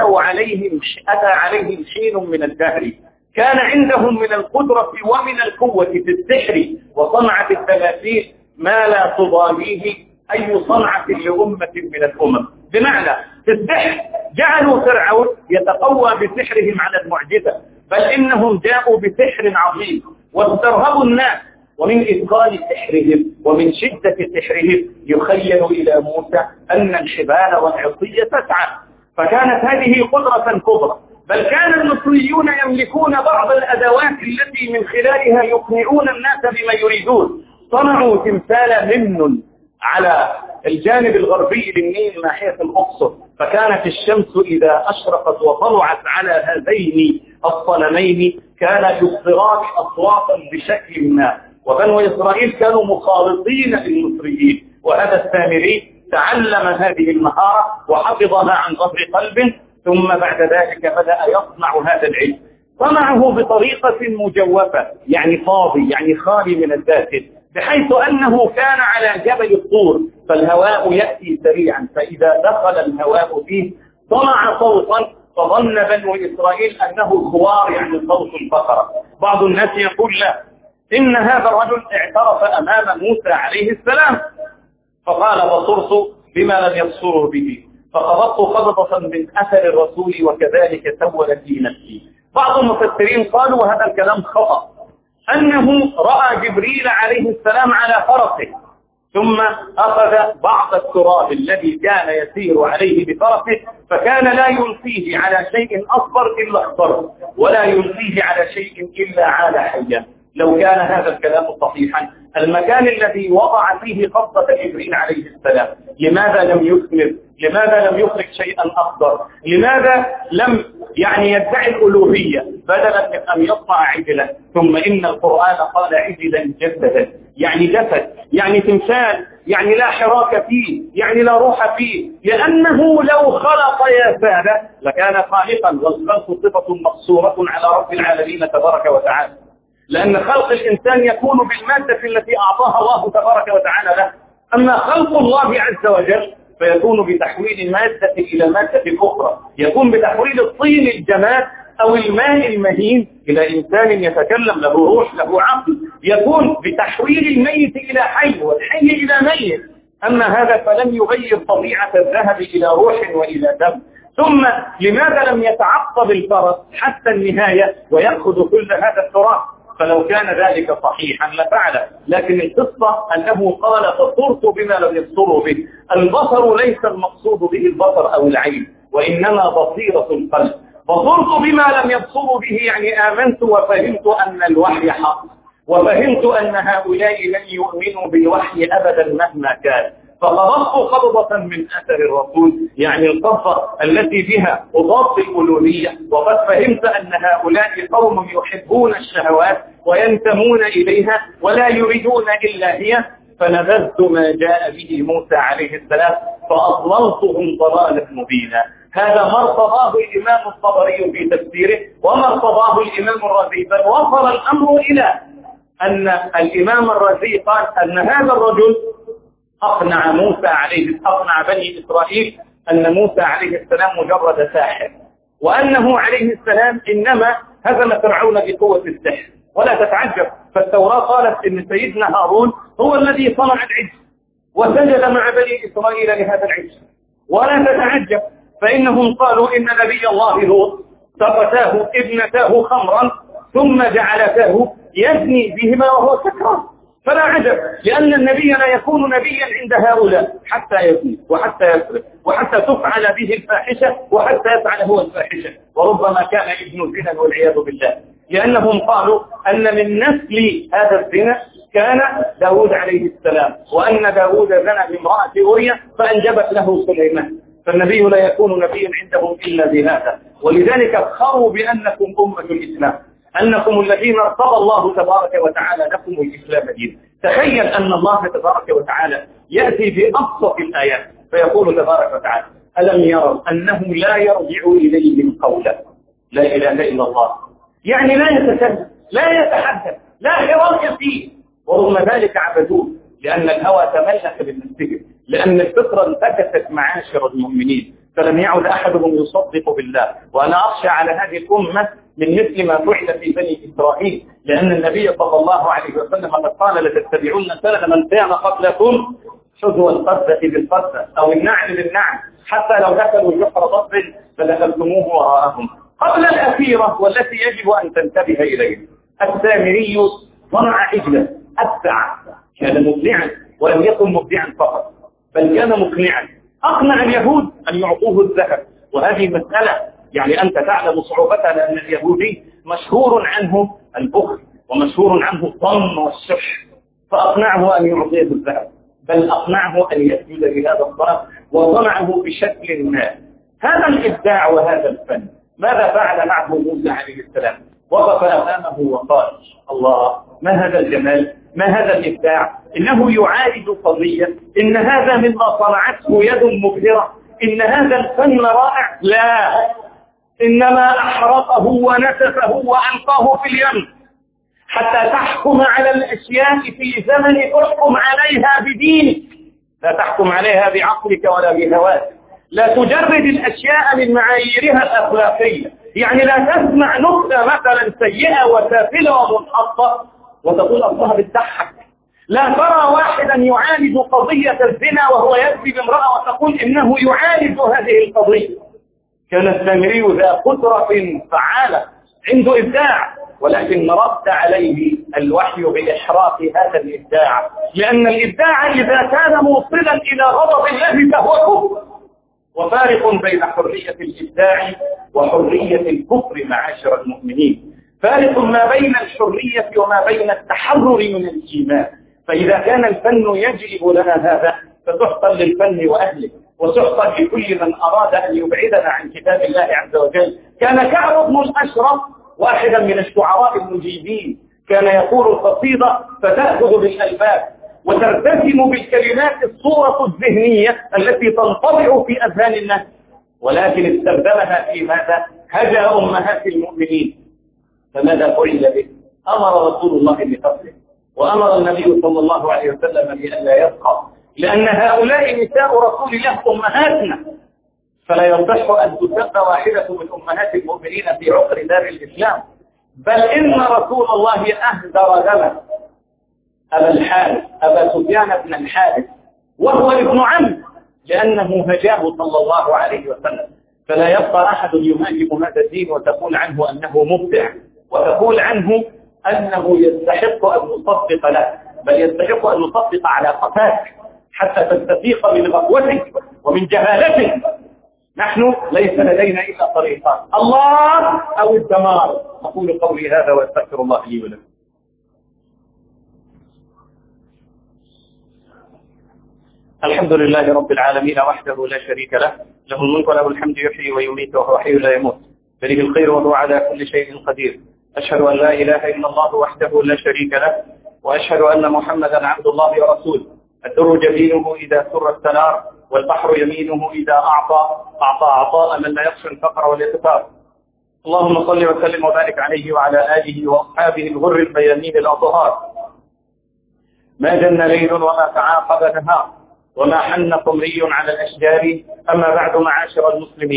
عليهم حين من الدهر كان عندهم من القدرة ومن القوة في السحر وصنعة التماثيل ما لا تضاهيه أي صنعة لأمة من الأمم. بمعنى في السحر جعلوا فرعون يتقوى بسحرهم على المعجزة، بل إنهم جاءوا بسحر عظيم واسترهبوا الناس، ومن إتقان سحرهم ومن شدة سحرهم يخيل إلى موسى أن الحبال والعصي تسعى، فكانت هذه قدرة كبرى. بل كان المصريون يملكون بعض الأدوات التي من خلالها يقنعون الناس بما يريدون. صنعوا تمثال من على الجانب الغربي للنيل ناحية الأقصر، فكانت الشمس إذا أشرقت وطلعت على هذين الصنمين كان يصدران أصواتا بشكل ما، وبنو إسرائيل كانوا مخالطين للمصريين، وهذا السامري تعلم هذه المهارة وحفظها عن ظهر قلب، ثم بعد ذلك بدأ يصنع هذا العلم. صنعه بطريقة مجوفة يعني فاضي يعني خالي من الداخل، بحيث أنه كان على جبل الطور فالهواء يأتي سريعا، فإذا دخل الهواء فيه صنع صوتا فظن بنو إسرائيل أنه الخوار يعني صوت البقرة. بعض الناس يقول لا، إن هذا الرجل اعترف أمام موسى عليه السلام فقال بصرت بما لم يبصره به فقبضت قبضة من أثر الرسول وكذلك سولت لي نفسي. بعض المفسرين قالوا وهذا الكلام خطأ، أنه رأى جبريل عليه السلام على فرسه ثم أخذ بعض التراب الذي كان يسير عليه بفرسه فكان لا يلقيه على شيء أصفر إلا اخضر ولا يلقيه على شيء إلا عال حيا. لو كان هذا الكلام صحيحا المكان الذي وضع فيه قبضة جبريل عليه السلام لماذا لم يثمر؟ لماذا لم يخرج شيئا أخضر؟ لماذا لم يدعي الألوهية بدلا من أن يصنع عجلا؟ ثم إن القرآن قال عجلا جسدا يعني جسد يعني تمثال يعني لا حراك فيه يعني لا روح فيه، لأنه لو خلق يا سادة لكان خالقا، والخلق صفة مقصورة على رب العالمين تبارك وتعالى، لأن خلق الإنسان يكون بالمادة التي أعطاها الله تبارك وتعالى له، أما خلق الله عز وجل فيكون بتحويل مادة إلى مادة أخرى، يكون بتحويل الطين الجماد أو الماء المهين إلى إنسان يتكلم له روح له عقل، يكون بتحويل الميت إلى حي والحي إلى ميت. أما هذا فلم يغير طبيعة الذهب إلى روح وإلى دم. ثم لماذا لم يتعقب الفرس حتى النهاية ويأخذ كل هذا التراب؟ فلو كان ذلك صحيحا لفعله، لكن القصة أنه قال بصرت بما لم يبصروا به. البصر ليس المقصود به البصر أو العين، وإنما بصيرة القلب. بصرت بما لم يبصروا به يعني آمنت وفهمت أن الوحي حق، وفهمت أن هؤلاء لن يؤمنوا بالوحي أبدا مهما كان، فقبضت قبضة من أثر الرسول يعني القبضة التي بها أضاف الألوهية، وقد فهمت أن هؤلاء قوم يحبون الشهوات وينتمون إليها ولا يريدون إلا هي، فنبذت ما جاء به موسى عليه السلام فأضللتهم ضلالا مبينا. هذا ما ارتضاه الإمام الطبري في تفسيره وما ارتضاه الإمام الرازي، بل وصل الأمر إلى أن الإمام الرازي قال أن هذا الرجل أقنع بني إسرائيل أن موسى عليه السلام مجرد ساحر، وأنه عليه السلام إنما هزم فرعون بقوة السحر. ولا تتعجب، فالتوراة قالت إن سيدنا هارون هو الذي صنع العجل وسجد مع بني إسرائيل لهذا العجل. ولا تتعجب، فإنهم قالوا إن نبي الله لوط سقتاه ابنتاه خمرا ثم جعلته يزني بهما وهو سكران. فلا عجب، لأن النبي لا يكون نبيا عند هؤلاء حتى يزني وحتى يسرق وحتى تفعل به الفاحشة وحتى يفعل هو الفاحشة، وربما كان ابن زنا والعياذ بالله، لأنهم قالوا أن من نسل هذا الزنا كان داود عليه السلام، وأن داود زنى بامرأة أوريا فأنجبت له سليمان. فالنبي لا يكون نبيا عندهم إلا بهذا. ولذلك اخروا بأنكم أمة الإسلام، أنكم الذين ارتضى الله تبارك وتعالى لكم الإسلام دين. تخيل أن الله تبارك وتعالى يأتي في أبسط الآيات فيقول تبارك وتعالى: ألم يروا أنه لا يرجع إليهم قولا. لا إله إلا الله، يعني لا يتكلم، لا يتحدث، لا حوار فيه، ورغم ذلك عبدوه، لأن الهوى تملك بالنسبة، لأن الفطرة انتكست معاشر المؤمنين، فلم يعد أحدهم يصدق بالله. وأنا أخشى على هذه الأمة من مثل ما فعل في بني إسرائيل، لأن النبي صلى الله عليه وسلم قد قال: لتتبعون سنن من كان قبلكم حذو القذة بالقذة أو النعل بالنعل، حتى لو دخلوا جحر ضب فدخلتموه وراءهم. قبل الأخيرة والتي يجب أن تنتبه إليها: السامري صنع عجلا أبدع، كان مبدعا، ولم يكن مبدعا فقط بل كان مقنعا. أقنع اليهود أن يعطوه الذهب، وهذه مسألة يعني أنت تعلم صعوبتها، لأن اليهودي مشهور عنه البخل ومشهور عنه الظلم والشح، فأقنعه أن يعطيه الذهب، بل أقنعه أن يسجد لهذا الصنم وصنعه بشكل ما. هذا الإبداع وهذا الفن ماذا فعل معه موسى عليه السلام؟ وقف أمامه وقال: الله، ما هذا الجمال، ما هذا الإبداع، إنه يعالج قضية، إن هذا مما صنعته يد مبهرة، إن هذا الفن رائع. لا، إنما أحرقه ونسفه وألقاه في اليم حتى تحكم على الأشياء في زمن تحكم عليها بدينك، لا تحكم عليها بعقلك ولا بهواك، لا تجرد الأشياء من معاييرها الأخلاقية. يعني لا تسمع نكتة مثلا سيئة وسافلة ومنحطة وتقول الله بتضحك، لا ترى واحدا يعالج قضية الزنا وهو يزني بامرأة وتقول إنه يعالج هذه القضية. كان السامري ذا قدرة فعالة، عنده إبداع، ولكن رد عليه الوحي بإحراق هذا الإبداع، لأن الإبداع إذا كان موصلا إلى غضب الله فهو كفر. وفارق بين حرية الإبداع وحرية الكفر معاشر المؤمنين، فارق ما بين الحرية وما بين التحرر من الإيمان. فإذا كان الفن يجلب لنا هذا فتحصل للفن وأهله، وتحصل لكل من أراد أن يبعدنا عن كتاب الله عز وجل. كان كعب بن الأشرف واحدا من الشعراء المجيبين، كان يقول القصيدة فتأخذ بالألباب وترتسم بالكلمات الصورة الذهنية التي تنطبع في أذهان الناس، ولكن استخدمها في ماذا؟ هجا أمهات المؤمنين. فماذا فعل به؟ أمر رسول الله بقتله، وأمر النبي صلى الله عليه وسلم بأن لا يبقى، لأن هؤلاء نساء رسول الله أمهاتنا، فلا يصح أن تسب واحدة من أمهات المؤمنين في عقر دار الإسلام. بل إن رسول الله أهدر دمه أبا الحارث، أبا سفيان بن الحارث، وهو ابن عم، لأنه هجاه صلى الله عليه وسلم. فلا يبقى أحد يهاجم هذا الدين وتقول عنه أنه مبدع، وتقول عنه أنه يستحق أن نصدق له، بل يستحق أن نصدق على قفاك حتى تستفيق من غفوتك ومن جهالتك. نحن ليس لدينا إلا طريقان: الله أو الدمار. أقول قولي هذا وأستغفر الله لي ولكم. الحمد لله رب العالمين وحده لا شريك له، له الملك وله الحمد، يحيي ويميت وهو حي لا يموت، بيده الخير وهو على كل شيء قدير. أشهد أن لا إله إلا الله وحده لا شريك له، وأشهد أن محمدا عبد الله ورسوله. الدر جبينه إذا سر السنار، والبحر يمينه إذا أعطى عطاء من لا يخشى الفقر والاغتفار. اللهم صل وسلم وبارك عليه وعلى آله وأصحابه الغر البيامين الأطهار. ما جن ليل وما تعاقب نهار، وما حن قمري على الأشجار. أما بعد، معاشر المسلمين،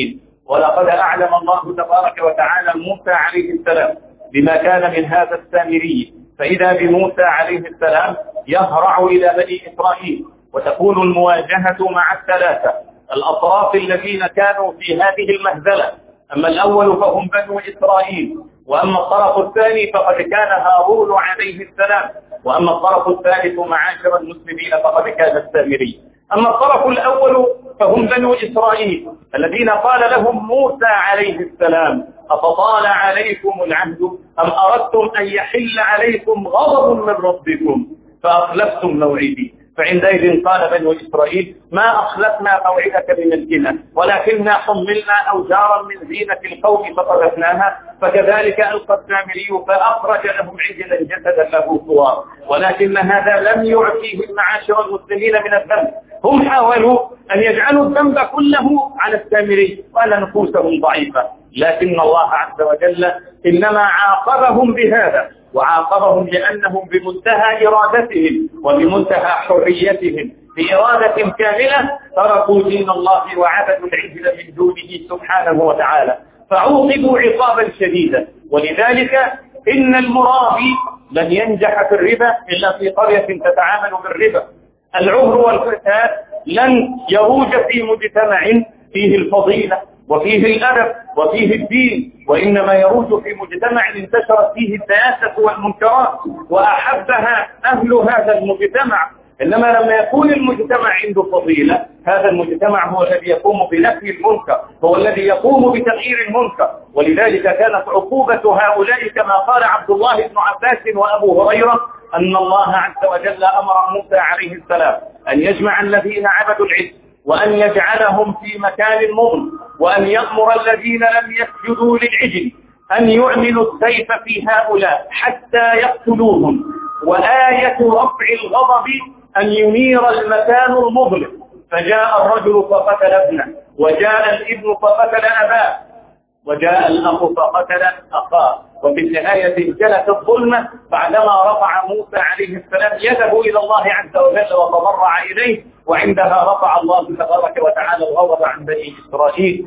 ولقد أعلم الله تبارك وتعالى موسى عليه السلام بما كان من هذا السامري، فإذا بموسى عليه السلام يهرع إلى بني إسرائيل، وتكون المواجهة مع الثلاثة الأطراف الذين كانوا في هذه المهزلة. أما الأول فهم بنو إسرائيل، وأما الطرف الثاني فقد كان هارون عليه السلام، وأما الطرف الثالث معاشر المسلمين فقد كان السامري. أما الطرف الأول فهم بنو إسرائيل الذين قال لهم موسى عليه السلام: أفطال عليكم العهد أم أردتم أن يحل عليكم غضب من ربكم فأخلفتم موعدي. فعندئذ قال بنو إسرائيل: ما أخلفنا موعدك بملكنا، ولكننا حملنا أوزارا من زينة القوم فقذفناها، فكذلك ألقى السامري فأخرج لهم عجلا جسدا له خوار. ولكن هذا لم يعفيهم معاشر المسلمين من الذنب، هم حاولوا أن يجعلوا الذنب كله على السامري وأن نفوسهم ضعيفة، لكن الله عز وجل إنما عاقبهم بهذا، وعاقبهم لأنهم بمنتهى إرادتهم وبمنتهى حريتهم بإرادة كاملة تركوا دين الله وعبدوا العجل من دونه سبحانه وتعالى، فعوقبوا عقابا شديدا. ولذلك إن المرابي لن ينجح في الربا إلا في قرية تتعامل بالربا. العهر والفساد لن يروج في مجتمع فيه الفضيلة وفيه الأدب وفيه الدين، وإنما يروج في مجتمع انتشرت فيه الدياسة والمنكرات وأحبها أهل هذا المجتمع. إنما لما يكون المجتمع عنده فضيلة، هذا المجتمع هو الذي يقوم بنفي المنكر، هو الذي يقوم بتغيير المنكر. ولذلك كانت عقوبة هؤلاء كما قال عبد الله بن عباس وأبو هريرة أن الله عز وجل أمر موسى عليه السلام أن يجمع الذين عبدوا العجل وأن يجعلهم في مكان مظلم، وأن يأمر الذين لم يسجدوا للعجل أن يعملوا السيف في هؤلاء حتى يقتلوهم، وآية رفع الغضب أن ينير المكان المظلم. فجاء الرجل فقتل ابنه، وجاء الابن فقتل أباه، وجاء الأخ فقتل أخاه، وفي النهاية انجلت الظلمة بعدما رفع موسى عليه السلام يده إلى الله عز وجل وتضرع إليه، وعندها رفع الله تبارك وتعالى الغضب عن بني إسرائيل،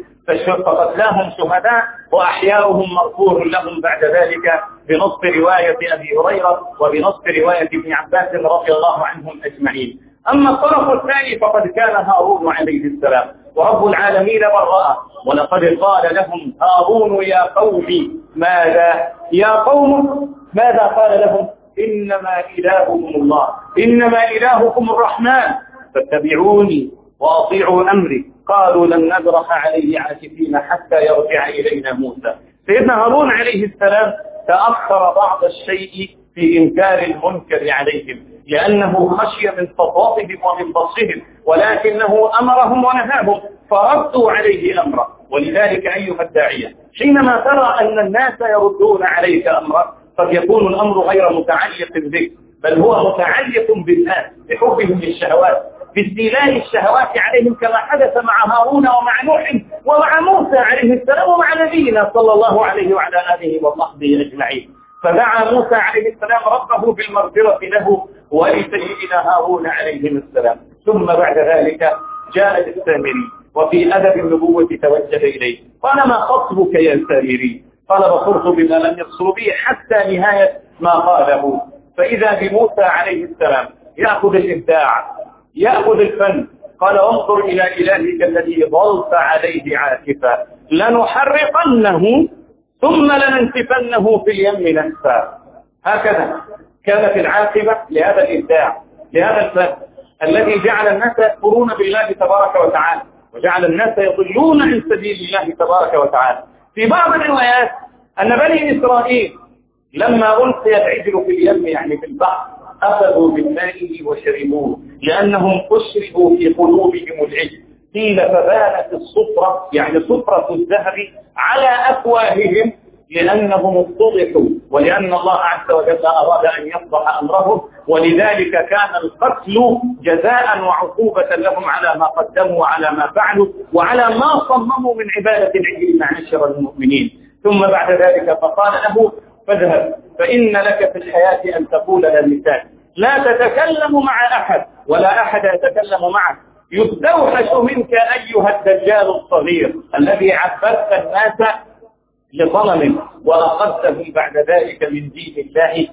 فقتلاهم شهداء وأحياؤهم مغفور لهم بعد ذلك بنص رواية أبي هريرة وبنص رواية ابن عباس رضي الله عنهم أجمعين. أما الطرف الثاني فقد كان هارون عليه السلام، ورب العالمين برأه: ولقد قال لهم هارون يا قوم ماذا؟ يا قوم ماذا قال لهم؟ إنما إلهكم الله، إنما إلهكم الرحمن، فاتبعوني وأطيعوا أمري. قالوا لن نبرح عليه عاكفين حتى يرجع إلينا موسى. سيدنا هارون عليه السلام تأخر بعض الشيء في إنكار المنكر عليهم، لأنه خشي من فطاطهم ومن بطشهم، ولكنه أمرهم ونهاهم فردوا عليه أمره. ولذلك أيها الداعية، حينما ترى أن الناس يردون عليك أمرا قد يكون الأمر غير متعلق بك، بل هو متعلق بالناس بحبهم للشهوات، باستيلاء الشهوات عليهم، كما حدث مع هارون ومع نوح ومع موسى عليه السلام ومع نبينا صلى الله عليه وعلى آله وصحبه أجمعين. فدعا موسى عليه السلام ربه بالمغفرة له ولسيدنا هارون عليهم السلام. ثم بعد ذلك جاء السامري، وفي أدب النبوة توجه إليه: قال: ما خطبك يا سامري؟ قال: بصرت بما لم يبصر به، حتى نهاية ما قاله. فإذا بموسى عليه السلام يأخذ الإبداع، يأخذ الفن. قال: انظر إلى إلهك الذي ظلت عليه عاكفا، لنحرقنه ثم لننسفنه في اليم نسفا. هكذا كانت العاقبة لهذا الإبداع، لهذا الفن الذي جعل الناس يكفرون بالله تبارك وتعالى، وجعل الناس يضلون عن سبيل الله تبارك وتعالى. في بعض الروايات أن بني إسرائيل لما ألقي العجل في اليم، يعني في البحر، أخذوا بالماء وشربوه، لأنهم أشربوا في قلوبهم العجل. قيل فبانت الصفرة، يعني صفرة الذهب، على أفواههم، لأنهم اتضحوا، ولأن الله عز وجل أراد أن يصلح أمرهم. ولذلك كان القتل جزاء وعقوبة لهم على ما قدموا وعلى ما فعلوا وعلى ما صمموا من عبادة العجل معاشر المؤمنين. ثم بعد ذلك فقال له: فاذهب فإن لك في الحياة أن تقول للسان لا تتكلم مع أحد ولا أحد يتكلم معك يستوحش منك أيها الدجال الصغير الذي عبدت الناس لظلم وأخذتهم بعد ذلك من دين الله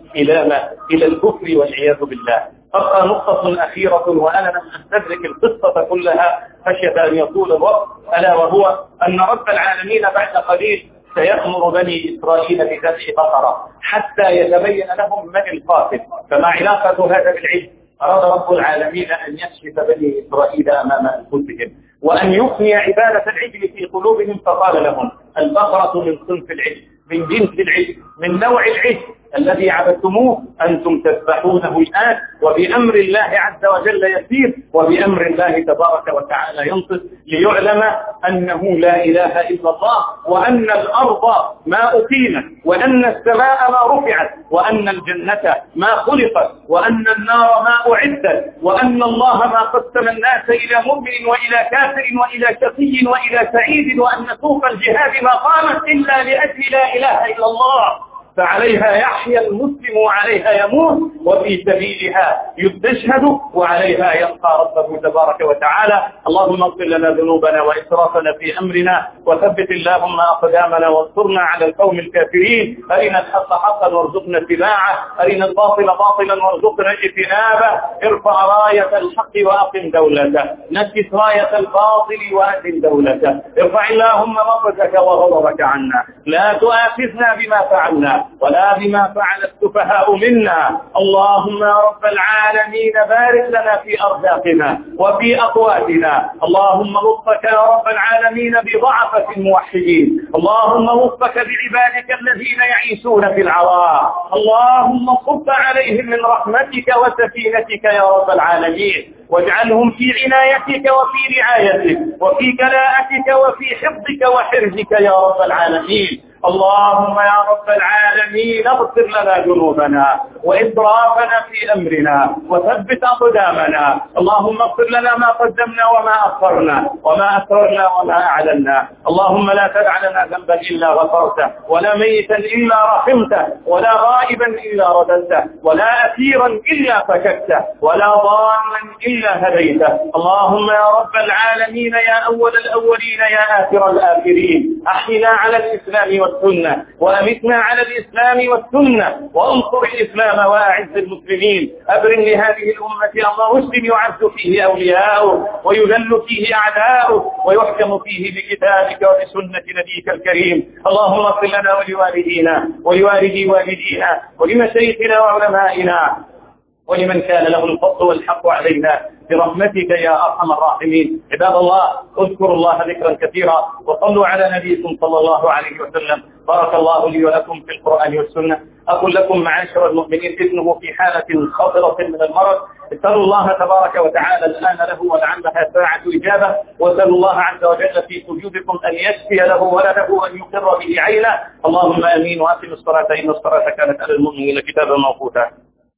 إلى الكفر والعياذ بالله. تبقى نقطة أخيرة وأنا لم أستدرك القصة كلها خشية أن يطول الوقت، ألا وهو أن رب العالمين بعد قليل سيأمر بني إسرائيل بذبح بقرة حتى يتبين لهم من القاتل. فما علاقة هذا بالعلم؟ أراد رب العالمين أن يكشف بني إسرائيل أمام أنفسهم وأن يفني عبادة العجل في قلوبهم، فقال لهم البقرة من صنف العجل، من جنس العجل، من نوع العجل الذي عبدتموه أنتم تذبحونه الآن، وبأمر الله عز وجل يسير، وبأمر الله تبارك وتعالى ينطق، ليعلم أنه لا إله إلا الله، وأن الأرض ما أقيمت، وأن السماء ما رفعت، وأن الجنة ما خلقت، وأن النار ما أعدت، وأن الله ما قسم الناس إلى مؤمن وإلى كافر وإلى شقي وإلى سعيد، وأن سوق الجهاد ما قامت إلا لأجل لا إله إلا الله، فعليها يحيا المسلم وعليها يموت، وفي سبيلها يستشهد وعليها يلقى ربه تبارك وتعالى. اللهم اغفر لنا ذنوبنا وإسرافنا في أمرنا، وثبت اللهم أقدامنا وانصرنا على القوم الكافرين. أرنا الحق حقا وارزقنا اتباعه، أرنا الباطل باطلا وارزقنا اجتنابه. ارفع راية الحق وأقم دولته، نكس راية الباطل وأقم دولته. ارفع اللهم مقتك وغضبك عنا، لا تؤاخذنا بما فعلنا ولا بما فعل السفهاء منا. اللهم يا رب العالمين بارك لنا في أرزاقنا وفي أقواتنا. اللهم وفقك يا رب العالمين بضعفة الموحدين. اللهم وفقك بعبادك الذين يعيشون في العراء. اللهم صب عليهم من رحمتك وسكينتك يا رب العالمين، واجعلهم في عنايتك وفي رعايتك وفي كلاءتك وفي حفظك وحرزك يا رب العالمين. اللهم يا رب العالمين اغفر لنا ذنوبنا وإسرافنا في أمرنا وثبت أقدامنا. اللهم اغفر لنا ما قدمنا وما أخرنا وما أسررنا وما أعلنا. اللهم لا تدع لنا ذنبا إلا غفرته، ولا ميتا إلا رحمته، ولا غائبا إلا رددته، ولا أسيرا إلا فككته، ولا ضالا إلا هديته. اللهم يا رب العالمين يا أول الأولين يا آخر الآخرين، أحينا على الإسلام والسنة، وأمتنا على الإسلام والسنة، وانصر الإسلام وأعز المسلمين. أبرم لهذه الأمة الله مسلم يعز فيه أولياؤه ويذل فيه أعداؤه ويحكم فيه بكتابك وبسنة نبيك الكريم. اللهم اغفر لنا ولوالدينا ولوالدي والدينا ولمشايخنا وعلمائنا ولمن كان له الفضل والحق علينا برحمتك يا أرحم الراحمين. عباد الله، اذكروا الله ذكرا كثيرا وصلوا على نبيكم صلى الله عليه وسلم. بارك الله لي ولكم في القرآن والسنة. أقول لكم معاشر المؤمنين ابنه في حالة خطرة من المرض، اسألوا الله تبارك وتعالى الآن له ولعلها ساعة إجابة، واسألوا الله عز وجل في سجودكم أن يشفي له ولده وأن يقر به عينه. اللهم آمين. وأقم الصلاة إن الصلاة كانت على المؤمنين كتابا موقوتا.